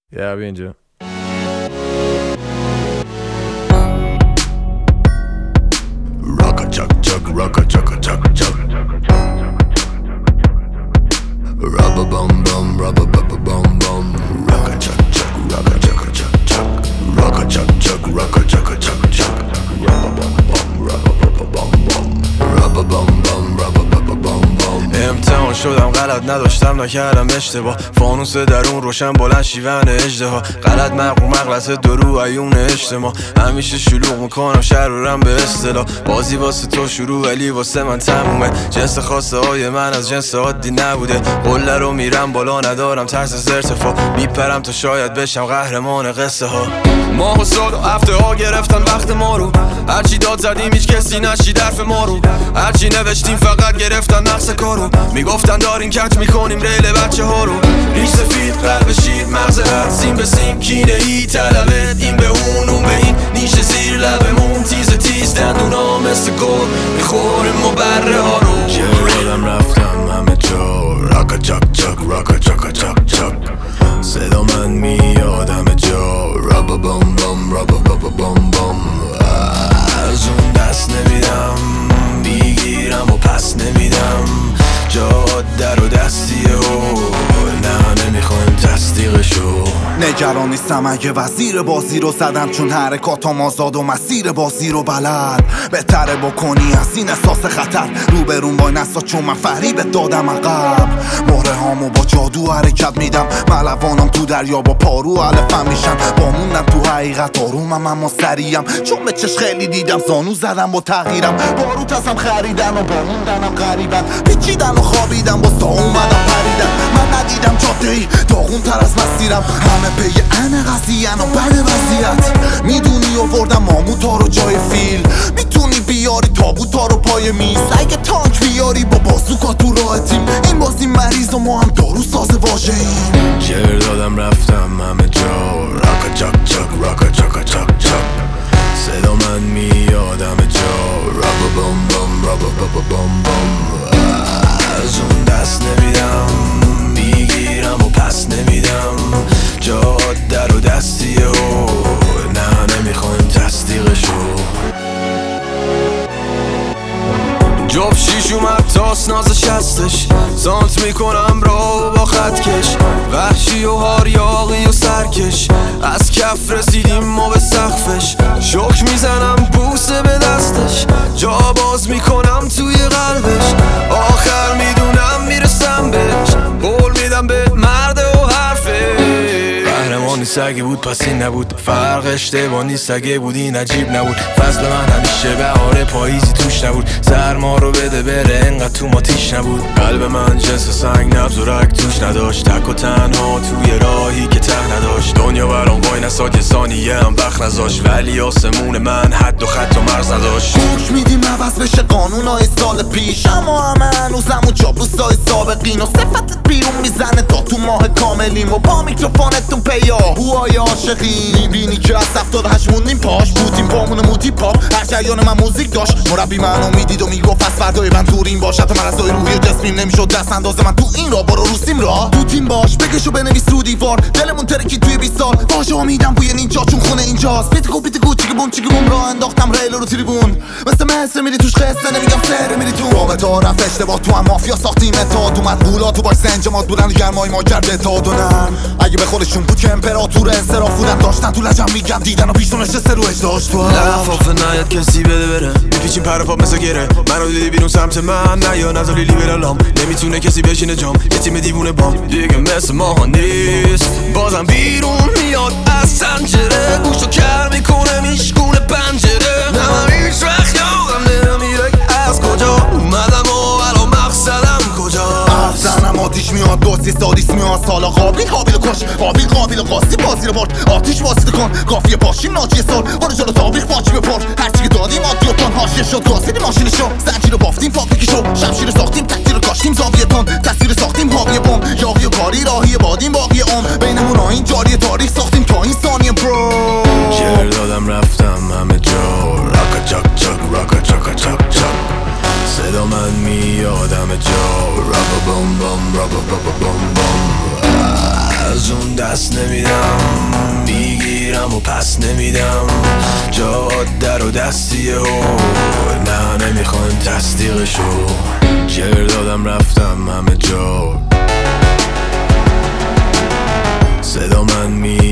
بیا اینجا. Rocka chuck chuck, rocka chucka chuck chuck. Rubba bum bum, rubba bubba bum bum. Rocka chuck chuck, rocka chucka chuck chuck. Rocka chuck chuck, rocka chucka chuck chuck. Rubba bum bum, rubba bubba bum bum. Rubba bum bum, rubba bubba bum bum. امتحان شدم غلط نداشتم نکردم اشتباه، فانوس درون روشن بلند شیون اژدها، غلط مغرور مغلطه درو عیون اجتماع، همیشه شلوغ میکنم شرورم به اصطلاح، بازی واسه تو شروع ولی واسه من تمومه، جنس خواسته های من از جنس عادی نبوده، قله رو میرم بالا ندارم ترس از ارتفاع، میپرم تا شاید بشم قهرمان قصه ها. ماه و سال و هفته ها گرفتن وقت ما رو، هرچی داد زدیم هیچ کسی نشید حرف ما رو، هرچی نوشتیم فقط گرفتن نقص کارو، میگفتن دارین کج میکنیم ریل بچه ها رو، ریش سفید قلب شیر مغز رد سیم به سیم کینه ای طلبت این به اون به این، نیش زیر لبمون تیز دندونا مثل گل میخوریم و بره ها رو. یادم رفتم همه جا راکا چک چک راکا چکا چک چک، صدا من میاد همه جا رابا بام بام رابا بابا بام بام. از اون دست نمیدم میگیرم و پس نمیدم، جاده رو دستیه و نه نمیخوایم تصدیقشو. نگران نیستم اگه وزیر بازی رو زدم، چون حرکاتم آزاد و مسیر بازی رو بلد، بهتره بکنی از این احساس خطر روبرون وای نستا، چون من فریبت دادم عقب، مهره هامو با جادو حرکت میدم، ملوانم تو دریا با پارو علفم میشن، با موندم تو حقیقت آرومم اما سریم، چون به چش خیلی دیدم زانو زدم با تغییرم، باروت ازم خریدن و با موندنم غریبن، پیچیدن و خوابیدم با سا اومدم پریدن، من ندیدم جاده ای داغون تر از مسیرم، همه پی ان قضیه و بد وضعیت، میدونی آوردم ماموتا رو جای فیل، میتونی بیاری تابوتا رو پای میز، اگه تانک بیاری با بازوکا تو راه تیم، این بازی مریض و ما هم دارو ساز واژه ایم. جر دادم رفتم همه جا راکا چک چک راکا چکا چک چک، صدا من میاد همه جا رابا بام بام رابا بابا بام بام. از اون دست نمیدم میگیرم و پس نمیدم، جاده رو دستیه و نه نمیخوایم تصدیقشو. جاب شیش اومد تاس نازش هستش، سانت میکنم را با خط کش، وحشی و هاریاقی و سرکش، از کف رسیدیم ما به سقفش، شک میزنم بوسه به دستش، جا باز میکنم توی قلبش، آخر میدونم میرسم بهش، قول میدم به مرد و حرفه. قهرمان نیست اگه بود پس این نبود، فرق اشتباه نیست اگه بود این عجیب نبود، فصل من همیشه بهار پاییزی توش نبود، سرما رو بده بره انقدر تو ما تیش نبود، قلب من جنس سنگ نبض و رگ توش نداشت، تک و تنها توی راهی که ته نداشت، دنیا برام وای نساد یه ثانیه هم وقت نذاشت، ولی آسمون من حد و خط و مرز نداشت. گوش میدیم عوض بشه قانونای سال پیش، اما همه هنوزم و چاپلوسای سابقین و صفتت بیرون میزنه تا تو ماه کاملیم و با میکروفونتون پیاهوهای عاشقین، میبینی که از 78 موندیم پاش بودیم پامون موتی پاپ، هر جریان من موزیک داشت، مربی منو میدید و میگفت از فردای من دوریم باش، حتی مرزای روحی و جسمیم نمیشد دست انداز من تو این را برو روسیم را تو تیم باش، بکش و بنویس رو دیوار، دلمون ترکی توی 20 سال، واژه‌ها میدم بوی نینجا چون خونه اینجاست، پیتگو چیگه بوم راه انداختم ریل رو تریبون، مثل میری توش قصه نمیگم سر میری تو رابط ها رفت اشتباه، تو هم مافیا ساختیم اتحاد اومد بولا تو باش زنجمات بودن گرمای ما کرد اتحاد و نرم، اگه به خودشون بود که امپراتور انصراف بودن داشتن تو لجم میگم دیدن و پیشون نشسته رو اجداش تو لفافه نیاد کسی بده بره، میپیچیم پر پاپ مثل گره، منو دیدی بیرون سمت من نه یا نزالی لیبرالام، نمیتونه کسی بشینه جام، یه تیم دیوونه بام دیگه مثل ما نیست، بازم بیرون میاد از سنجره، گوشو کر میکنه میشکونه پنجره، نه هیچ وقت یادم نمیره از کجا اومدم و الان مقصدم کجا، زنم آتیش میاد دوستی سادیس میاد، سالا قابل و کش قابل قاسی بازی رو برد، آتیش واسیده کن قافیه پاشیم ناجی سال، برو جلو تابیخ باجی بپر، هرچی که دادیم آدی و تان حاشیه شد گاسیدی ماشینشو، زنجیر رو بافتیم فابریکی شو، شمشیر ساختیم تکتیر رو کاشتیم زاویه تون، تصویر ساختیم حاوی بم، یاقی و کاری راهی بادیم باقی بینمون آین جاری تاریخ ساختیم تا این ثانیه برو. جر دادم رفتم همه جا راکا چک چک راکا چکا چک چک، صدا من میاد همه جا رابا بام بام رابا بابا بام بام. از اون دست نمیدم، میگیرم و پس نمیدم. جاده رو دستیه و نه نمیخوان تصدیقشو. جر دادم رفتم همه جا، صدا من